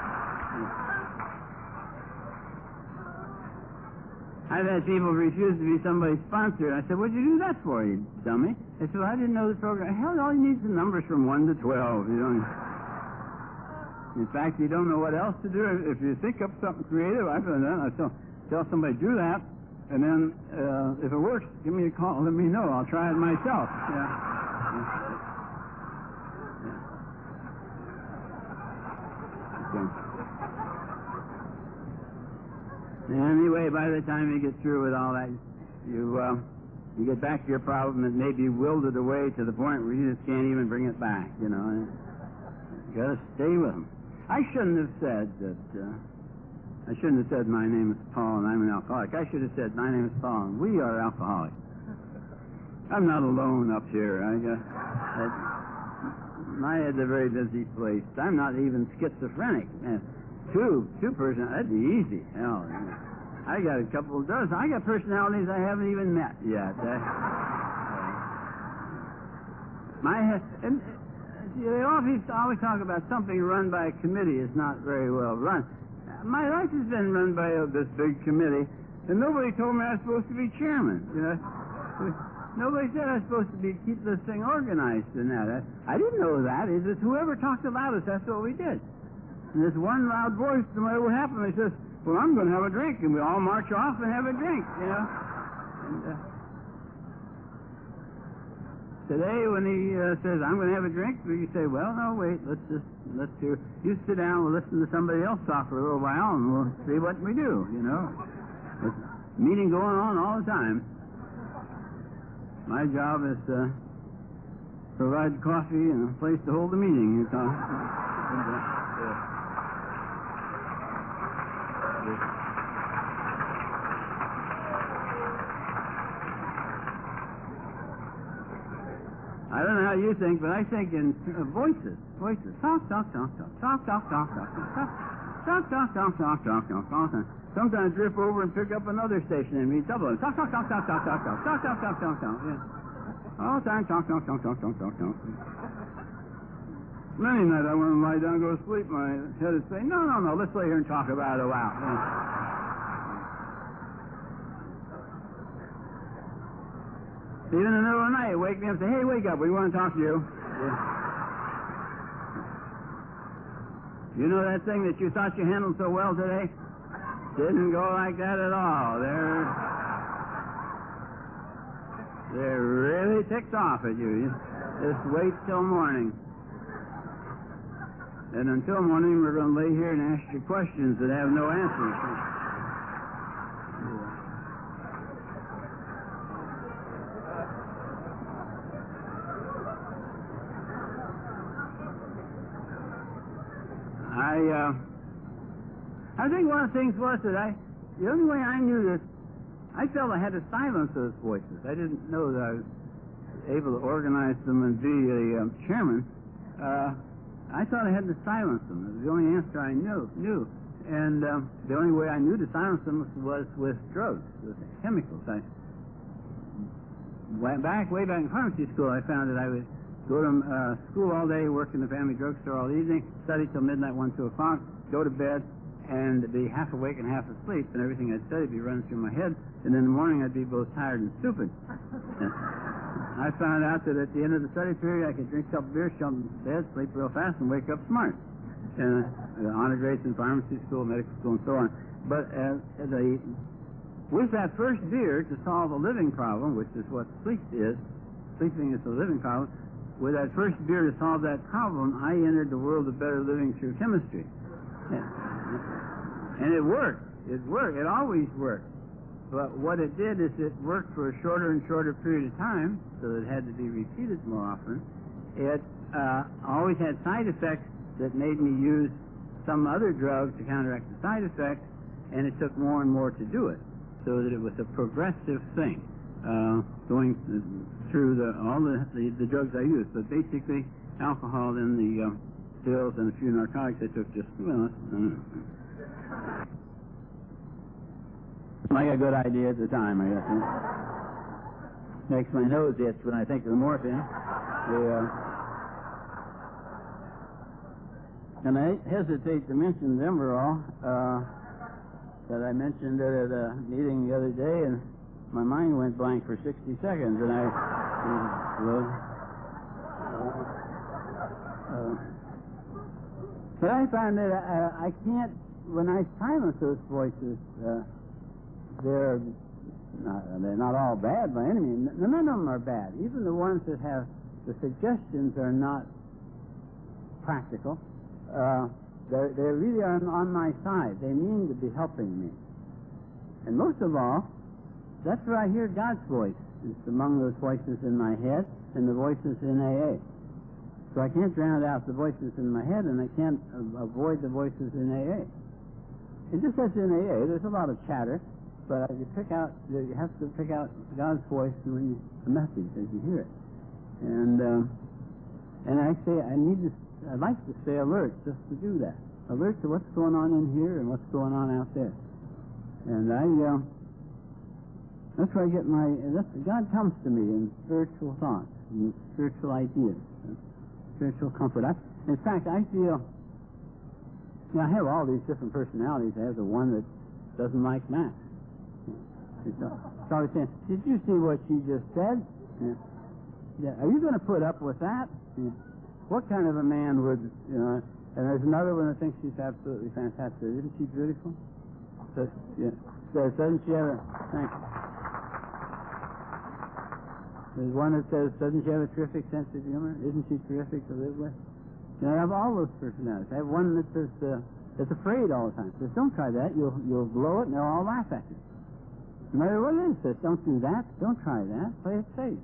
I've had people refuse to be somebody's sponsor, and I said, what'd you do that for, you dummy? They said, well, I didn't know the program. Hell, all you need is the numbers from one to twelve. You don't. In fact, you don't know what else to do. If you think up something creative, I've done that. I tell, tell somebody, do that. And then, uh, if it works, give me a call. Let me know. I'll try it myself. Yeah. yeah. Anyway, by the time you get through with all that, you uh, you get back to your problem and maybe wilted away to the point where you just can't even bring it back. You know. Got to stay with them. I shouldn't have said that. Uh, I shouldn't have said my name is Paul and I'm an alcoholic. I should have said my name is Paul and we are alcoholics. I'm not alone up here. I, uh, I, my head's a very busy place. I'm not even schizophrenic. Man, two, two person, that'd be easy. Hell, I got a couple of dozen. I got personalities I haven't even met yet. Uh, my head, and see, they always always talk about something run by a committee is not very well run. My life has been run by uh, this big committee, and nobody told me I was supposed to be chairman. You know, nobody said I was supposed to be keep this thing organized and that. I, I didn't know that. It's just whoever talked the loudest, that's what we did. And this one loud voice, no matter what happened, he says, "Well, I'm going to have a drink," and we all march off and have a drink. You know. And, uh, today, when he uh, says, "I'm going to have a drink," we say, "Well, no, wait. Let's just let's hear. You sit down. We'll listen to somebody else talk for a little while, and we'll see what we do." You know, there's a meeting going on all the time. My job is to provide coffee and a place to hold the meeting. You know. I don't know how you think, but I think in uh, voices. Voices. Talk, talk, talk, talk. Talk, talk, talk, talk, talk. Talk, talk, talk, talk, talk, talk, talk. Sometimes drift over and pick up another station and redouble it. Talk, talk, talk, talk, talk, talk, talk. Talk, talk, talk, talk, talk. Yeah. All the time, talk, talk, talk, talk, talk, talk, talk. Many nights I want to lie down and go to sleep. My head is saying, no, no, no, let's lay here and talk about it a while. Yeah. Even in the middle of the night, wake me up and say, "Hey, wake up, we want to talk to you." Yeah. You know that thing that you thought you handled so well today? Didn't go like that at all. They're, they're really ticked off at you. Just wait till morning. And until morning, we're going to lay here and ask you questions that have no answers. I, uh, I think one of the things was that I, the only way I knew this, I felt I had to silence those voices. I didn't know that I was able to organize them and be a um, chairman. Uh, I thought I had to silence them. It was the only answer I knew. knew. And um, the only way I knew to silence them was with drugs, with chemicals. I went back, way back in pharmacy school, I found that I would go to uh, school all day, work in the family drugstore all evening, study till midnight, one, two o'clock, go to bed, and be half awake and half asleep, and everything I'd studied would be running through my head, and in the morning I'd be both tired and stupid. And I found out that at the end of the study period, I could drink a couple beers, jump in bed, sleep real fast, and wake up smart. And uh, honor grades in pharmacy school, medical school, and so on. But uh, the, with that first beer to solve a living problem, which is what sleep is, sleeping is a living problem, with that first beer to solve that problem, I entered the world of better living through chemistry. And it worked. It worked. It always worked. But what it did is it worked for a shorter and shorter period of time, so it had to be repeated more often. It uh, always had side effects that made me use some other drug to counteract the side effects, and it took more and more to do it, so that it was a progressive thing. Uh, going through the, all the, the, the drugs I used, but basically alcohol and the uh, pills and a few narcotics I took just, well, I don't know. Like a good idea at the time, I guess. Huh? Makes my nose itch when I think of the morphine. The, uh, and I hesitate to mention Demerol, uh, that I mentioned it at a meeting the other day, and my mind went blank for sixty seconds, and I... Uh, uh, but I find that I, I can't... When I silence those voices, uh, they're, not, they're not all bad by any means. None of them are bad. Even the ones that have... The suggestions are not practical. Uh, they're, they're really on, on my side. They mean to be helping me. And most of all, that's where I hear God's voice. It's among those voices in my head and the voices in A A. So I can't drown out the voices in my head, and I can't uh, avoid the voices in A A. It just as in A A, there's a lot of chatter, but you pick out, you have to pick out God's voice when you, the message as you hear it. And um, and I say I need to, I like to stay alert just to do that, alert to what's going on in here and what's going on out there. And I, uh, that's where I get my, that's, God comes to me in spiritual thoughts, and spiritual ideas, and spiritual comfort. I, in fact, I feel, you know, I have all these different personalities. I have the one that doesn't like Max. It's always saying, did you see what she just said? Yeah. Yeah. Are you going to put up with that? Yeah. What kind of a man would, you know, and there's another one that thinks she's absolutely fantastic. Isn't she beautiful? So, yeah. So, doesn't she have a, thanks. There's one that says, doesn't she have a terrific sense of humor? Isn't she terrific to live with? You know, I have all those personalities. I have one that says, uh, that's afraid all the time. Says, don't try that. You'll, you'll blow it and they'll all laugh at you. No matter what it is, says, don't do that. Don't try that. Play it safe.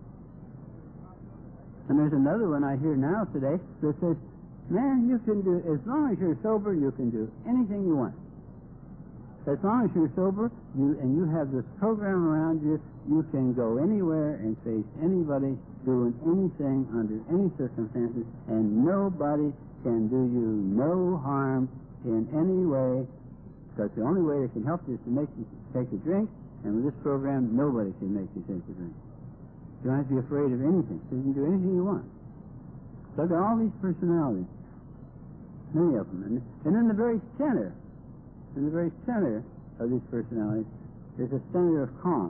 And there's another one I hear now today that says, man, you can do, as long as you're sober, you can do anything you want. As long as you're sober, you and you have this program around you, you can go anywhere and face anybody doing anything under any circumstances, and nobody can do you no harm in any way, because the only way they can help you is to make you take a drink, and with this program, nobody can make you take a drink. You don't have to be afraid of anything. You can do anything you want. So I've got all these personalities, many of them. And, and in the very center, in the very center of these personalities, there's a center of calm.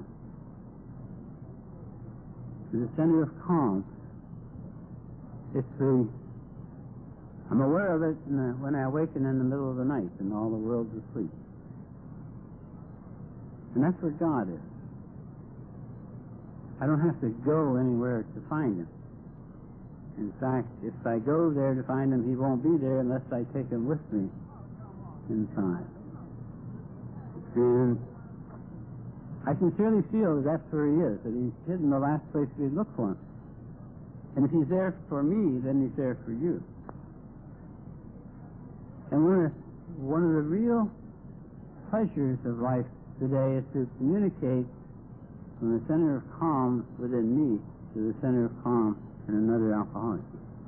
There's a center of calm. It's the, I'm aware of it in the, when I awaken in the middle of the night and all the world's asleep. And that's where God is. I don't have to go anywhere to find Him. In fact, if I go there to find Him, He won't be there unless I take Him with me inside. And I sincerely feel that that's where He is, that He's hidden the last place we'd look for Him. And if He's there for me, then He's there for you. And one of, one of the real pleasures of life today is to communicate from the center of calm within me to the center of calm in another alcoholic.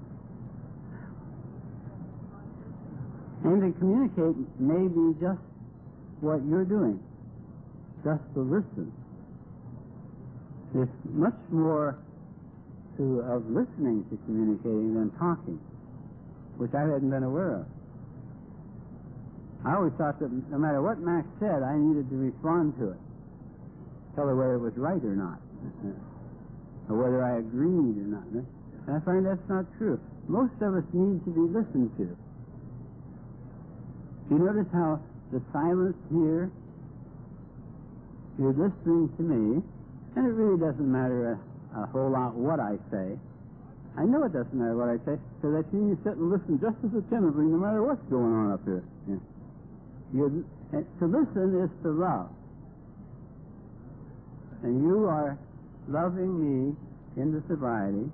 And to communicate may be just what you're doing, just to listen. There's much more to of listening to communicating than talking, which I hadn't been aware of. I always thought that no matter what Max said, I needed to respond to it, tell her whether it was right or not, or whether I agreed or not. And I find that's not true. Most of us need to be listened to. You notice how the silence here, you're listening to me, and it really doesn't matter a, a whole lot what I say. I know it doesn't matter what I say, because I've seen you sit and listen just as attentively no matter what's going on up here. Yeah. You're, to listen is to love. And you are loving me into sobriety,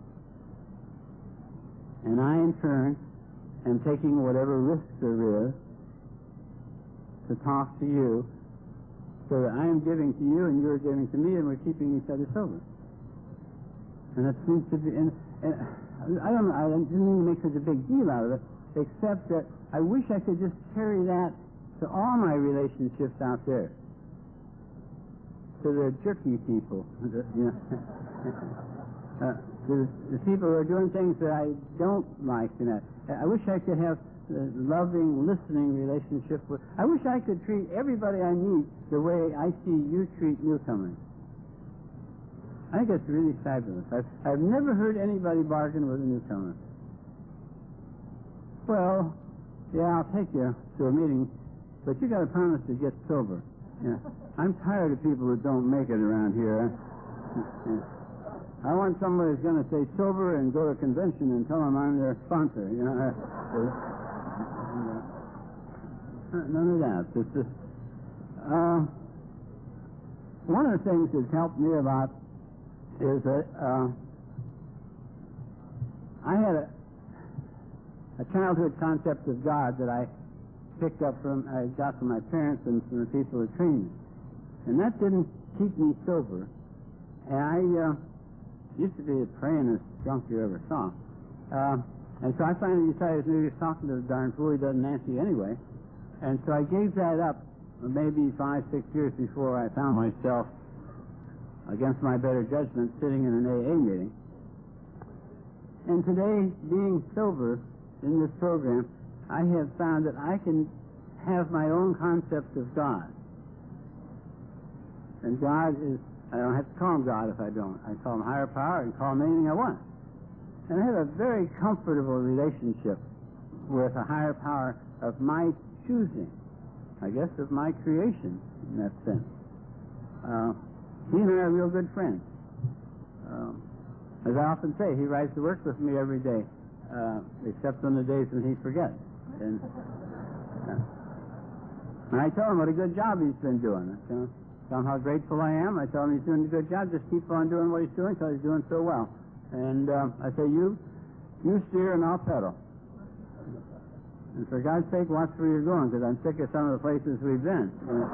and I, in turn, am taking whatever risk there is to talk to you, so that I am giving to you and you're giving to me, and we're keeping each other sober. And it seems to be, and, and I don't know, I didn't mean to make such a big deal out of it, except that I wish I could just carry that to all my relationships out there. To the jerky people, the, you know, uh, the, the people who are doing things that I don't like. You know, I wish I could have a loving, listening relationship with. I wish I could treat everybody I meet the way I see you treat newcomers. I think it's really fabulous. I've, I've never heard anybody bargain with a newcomer. Well, yeah, I'll take you to a meeting, but you got to promise to get sober. Yeah. I'm tired of people who don't make it around here. Yeah. I want somebody who's going to stay sober and go to a convention and tell them I'm their sponsor. You know, none of that. It's just, uh, one of the things that's helped me a lot is that uh, I had a, a childhood concept of God that I picked up from, I got from my parents and from the people who trained me. And that didn't keep me sober. And I uh, used to be the prayingest drunk you ever saw. Uh, and so I finally decided maybe he's talking to the darn fool, he doesn't answer you anyway. And so I gave that up maybe five, six years before I found myself, against my better judgment, sitting in an A A meeting. And today, being sober in this program, I have found that I can have my own concept of God. And God is, I don't have to call him God if I don't. I call him higher power and call him anything I want. And I have a very comfortable relationship with a higher power of my choosing, I guess of my creation in that sense. Uh, he and I are real good friends. Um, as I often say, he rides to work with me every day, uh, except on the days when he forgets. And, uh, and I tell him what a good job he's been doing. I tell him, tell him how grateful I am. I tell him he's doing a good job. Just keep on doing what he's doing because he's doing so well. And uh, I say, you, you steer and I'll pedal. And for God's sake, watch where you're going, because I'm sick of some of the places we've been. Uh,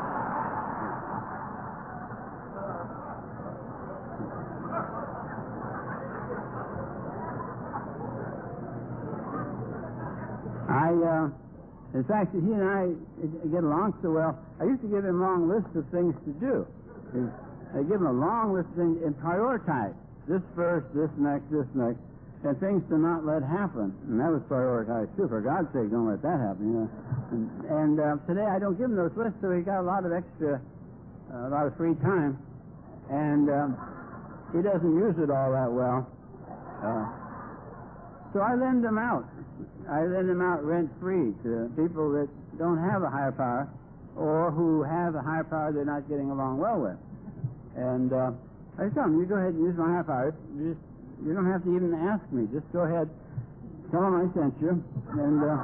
I, uh, in fact, he and I get along so well, I used to give him a long list of things to do. I give him a long list of things and prioritize. This first, this next, this next, and things to not let happen. And that was prioritized too. For God's sake, don't let that happen. You know? And, and uh, today I don't give him those lists, so he got a lot of extra, uh, a lot of free time, and um, he doesn't use it all that well. Uh, so I lend them out. I lend them out rent-free to people that don't have a higher power, or who have a higher power they're not getting along well with. And uh, I tell them, you go ahead and use my higher power. You, just, you don't have to even ask me. Just go ahead, tell them I sent you, and, uh,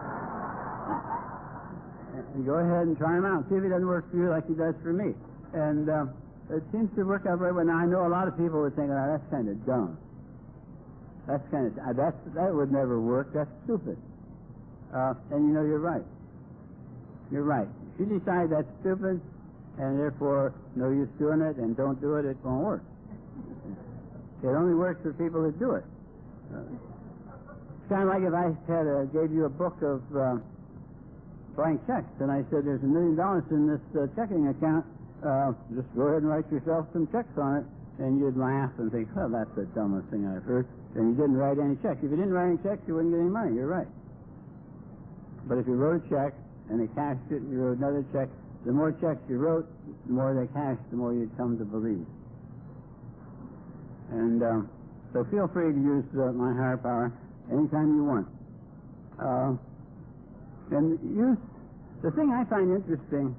and go ahead and try him out. See if he doesn't work for you like he does for me. And uh, it seems to work out very well. Now, I know a lot of people would think, oh, that's kind of dumb. That's kind of, uh, that's, that would never work. That's stupid. Uh, and you know, you're right. You're right. If you decide that's stupid, and therefore no use doing it, and don't do it, it won't work. It only works for people that do it. Uh, it's kind of like if I had a, gave you a book of uh, blank checks, and I said, there's a million dollars in this uh, checking account, uh, just go ahead and write yourself some checks on it, and you'd laugh and think, well, that's the dumbest thing I've heard. And you didn't write any checks. If you didn't write any checks, you wouldn't get any money. You're right. But if you wrote a check, and they cashed it, and you wrote another check, the more checks you wrote, the more they cashed, the more you'd come to believe. And um, so feel free to use uh, my higher power anytime you want. Uh, and use, the thing I find interesting,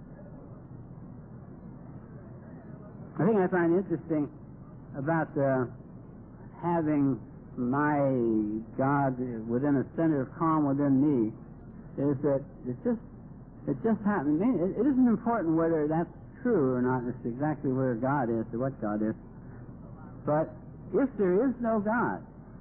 the thing I find interesting about uh, having my God within a center of calm within me is that it just it just happens. It, it isn't important whether that's true or not. It's exactly where God is or what God is. But if there is no God,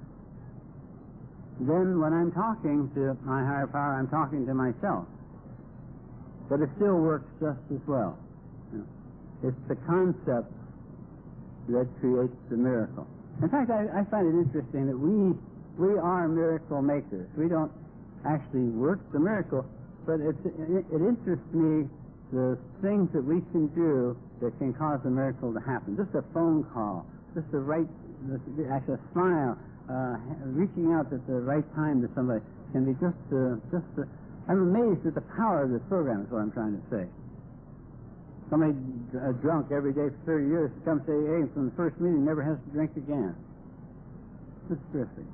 then when I'm talking to my higher power, I'm talking to myself. But it still works just as well. You know, it's the concept that creates the miracle. In fact, I, I find it interesting that we we are miracle makers. We don't actually work the miracle, but it's, it, it interests me the things that we can do that can cause a miracle to happen. Just a phone call, just the right, actually a smile, uh, reaching out at the right time to somebody can be just, uh, just. Uh, I'm amazed at the power of this program. Is what I'm trying to say. Somebody uh, drunk every day for thirty years comes to A A, and from the first meeting never has to drink again. It's terrific.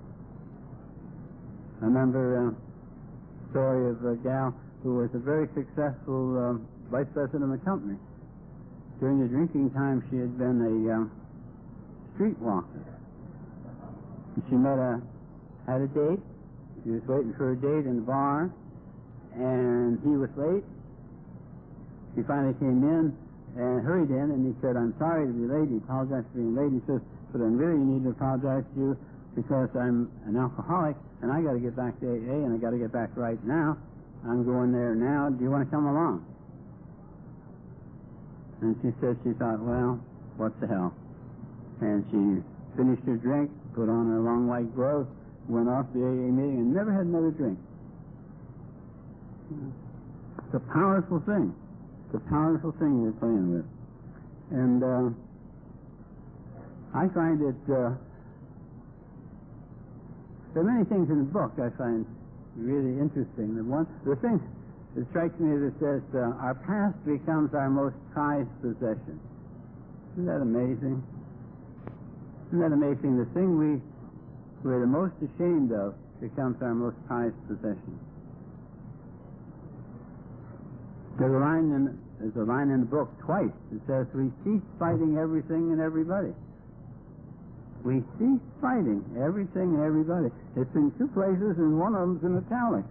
I remember a uh, story of a gal who was a very successful um, vice president of a company. During the drinking time, she had been a um, streetwalker. And she met a, had a date. She was waiting for a date in the bar, and he was late. She finally came in and hurried in, and he said, I'm sorry to be late. He apologized for being late. He says, but I really need to apologize to you because I'm an alcoholic and I got to get back to A A and I got to get back right now. I'm going there now. Do you want to come along? And she said she thought, well, what the hell? And she finished her drink, put on her long white gloves, went off the A A meeting, and never had another drink. It's a powerful thing. It's a powerful thing we're playing with. And uh, I find it, uh, there are many things in the book I find really interesting. The one, the thing that strikes me is it says, uh, our past becomes our most prized possession. Isn't that amazing? Isn't that amazing? The thing we, we're the most ashamed of becomes our most prized possession. There's a line in, there's a line in the book twice. It says, we cease fighting everything and everybody. We cease fighting everything and everybody. It's in two places, and one of them's in italics.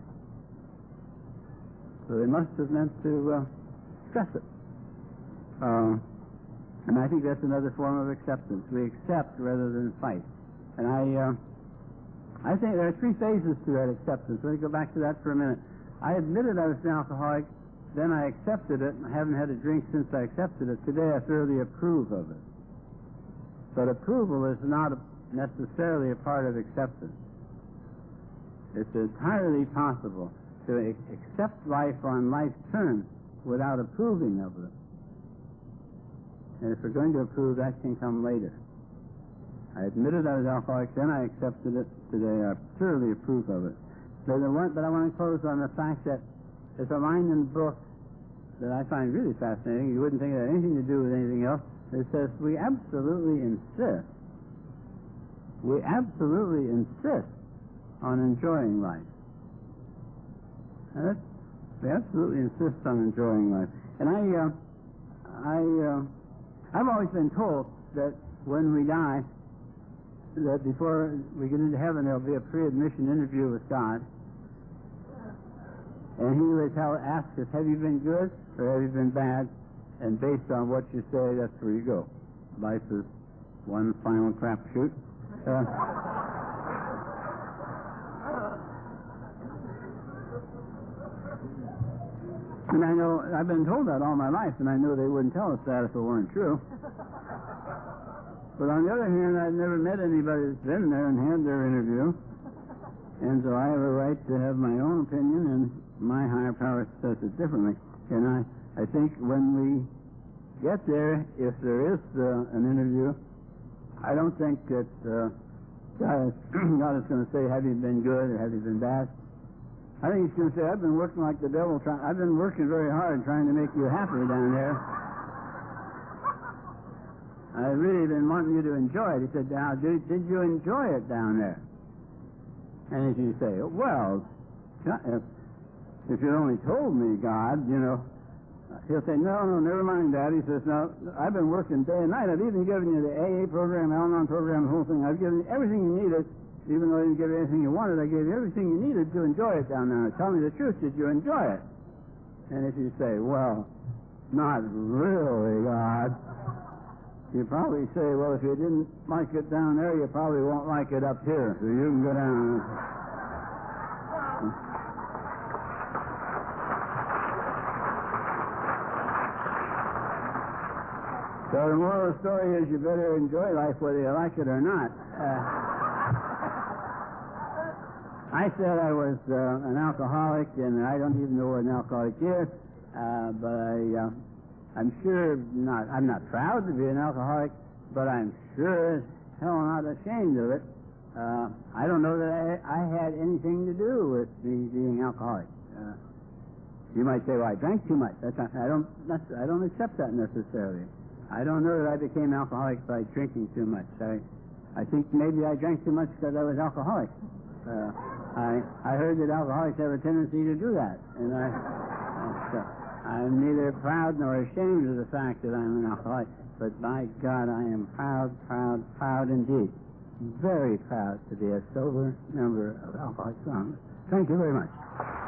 So they must have meant to uh, stress it. Uh, and I think that's another form of acceptance. We accept rather than fight. And I, uh, I think there are three phases to that acceptance. Let me go back to that for a minute. I admitted I was an alcoholic. Then I accepted it. I haven't had a drink since I accepted it. Today I thoroughly approve of it. But approval is not necessarily a part of acceptance. It's entirely possible to accept life on life's terms without approving of it. And if we're going to approve, that can come later. I admitted I was alcoholic, then I accepted it. Today I thoroughly approve of it. But I want to close on the fact that there's a line in the book that I find really fascinating. You wouldn't think it had anything to do with anything else. It says, we absolutely insist, we absolutely insist on enjoying life. And that's, we absolutely insist on enjoying life. And I, uh, I, uh, I've always been told that when we die, that before we get into heaven, there'll be a pre-admission interview with God. And he would tell, ask us, have you been good or have you been bad? And based on what you say, that's where you go. Life is one final crapshoot. Uh, and I know, I've been told that all my life, and I knew they wouldn't tell us that if it weren't true. But on the other hand, I've never met anybody that's been there and had their interview. And so I have a right to have my own opinion, and my higher power says it differently. And I, I think when we get there, if there is uh, an interview, I don't think that uh, God is, God is going to say, have you been good or have you been bad? I think he's going to say, I've been working like the devil. Try- I've been working very hard trying to make you happy down there. I've really been wanting you to enjoy it. He said, now, did, did you enjoy it down there? And if you say, well, if, if you only told me, God, you know, he'll say, no, no, never mind that. He says, no, I've been working day and night. I've even given you the A A program, Al-Anon program, the whole thing. I've given you everything you needed. Even though I didn't give you anything you wanted, I gave you everything you needed to enjoy it down there. Now, tell me the truth, did you enjoy it? And if you say, well, not really, God, you probably say, well, if you didn't like it down there, you probably won't like it up here. So you can go down. So the moral of the story is you better enjoy life whether you like it or not. Uh, I said I was uh, an alcoholic, and I don't even know what an alcoholic is, uh, but I, uh, I'm sure not. I'm not proud to be an alcoholic, but I'm sure as hell not ashamed of it. Uh, I don't know that I, I had anything to do with me being alcoholic. Uh, you might say, well, I drank too much. That's not, I don't. That's, I don't accept that necessarily. I don't know that I became alcoholic by drinking too much. I, I think maybe I drank too much because I was alcoholic. Uh, I, I heard that alcoholics have a tendency to do that, and I, uh, I'm neither proud nor ashamed of the fact that I'm an alcoholic. But by God, I am proud, proud, proud indeed, very proud to be a sober member of Alcoholics Anonymous. Thank you very much.